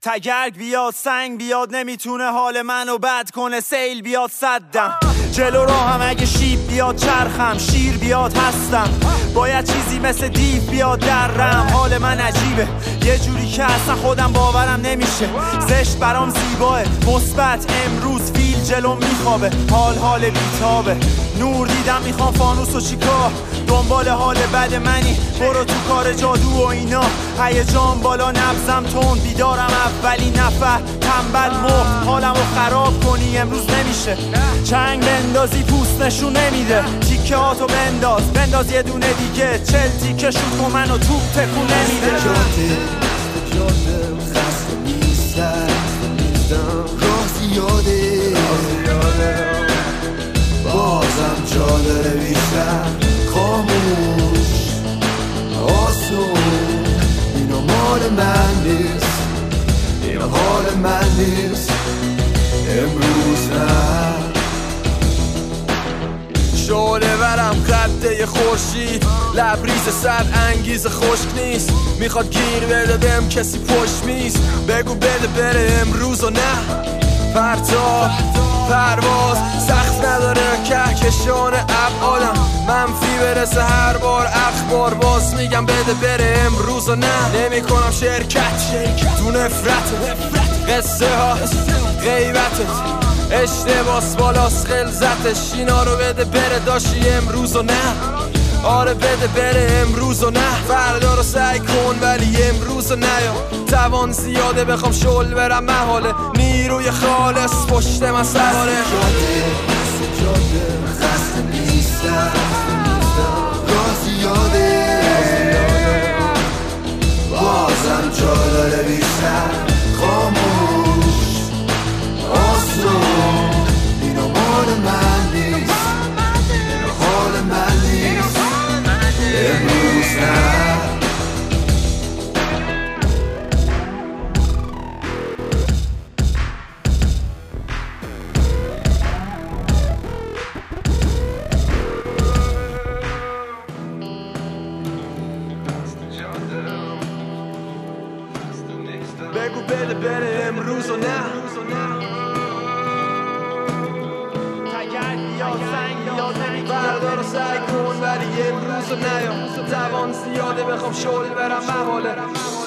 تگرگ بیاد سنگ بیاد نمیتونه حال منو بد کنه، سیل بیاد صدم جلو راهم، اگه شیب بیاد چرخم، شیر بیاد هستم، باید چیزی مثل دیو بیاد درم. حال من عجیبه یه جوری که اصلا خودم باورم نمیشه، زشت برام زیباه مثبت، امروز فیل جلو میخوابه، حال بیتابه، نور دیدم میخوام فانوس و چیکار، دنبال حال بد منی برو تو کار جادو و اینا، هیجان بالا نبزم تند، بیدارم اولی نفر، تنبل مفت حالمو خراب کنی امروز نمیشه، چنگ بندازی پوست نشون نمیده، تیکه هاتو بنداز یه دونه دیگه، 40 تیکه شوت کن منو توپ تکون نمیده. جاده خسته نیستم، راه زیاده بازم جا داره بیشتر، خاموش آسون، اینو مال من نیست، اینو حال من نیست، امروز نه. شعله ورم قده خورشید، لبریز سر انگیز خشک نیست، میخواد گیر بده بهم کسی پشت میز، بگو بده بره امروز و نه. پرتاب پرواز سخت نداره، کهکشان ابعادم منفی برسه هر بار، اخبار باز میگم بده بره امروز و نه. نمی کنم شرکت تو نفرت، قصه ها غیبتت اشتباس بالاست خلزتش، اینا رو بده بره داشتی امروز و نه. آره بده بره امروز و نه، فردا رو سعی کن ولی امروز و نیا، توان زیاده بخوام شل برم محاله، نیروی خالص پشت من سواره. جاده خسته نیستم، راه زیاده بازم جا داره بیشتر، خاموش آسون، اینو مال من نیست، اینو حال من نیست، امروز نه. بگو بده بره امروز و نه. تگرگ بیاد سنگ بیاد فردا رو سعی کن ولی امروز و نیا، توان زیاده بخوام شل برم محاله.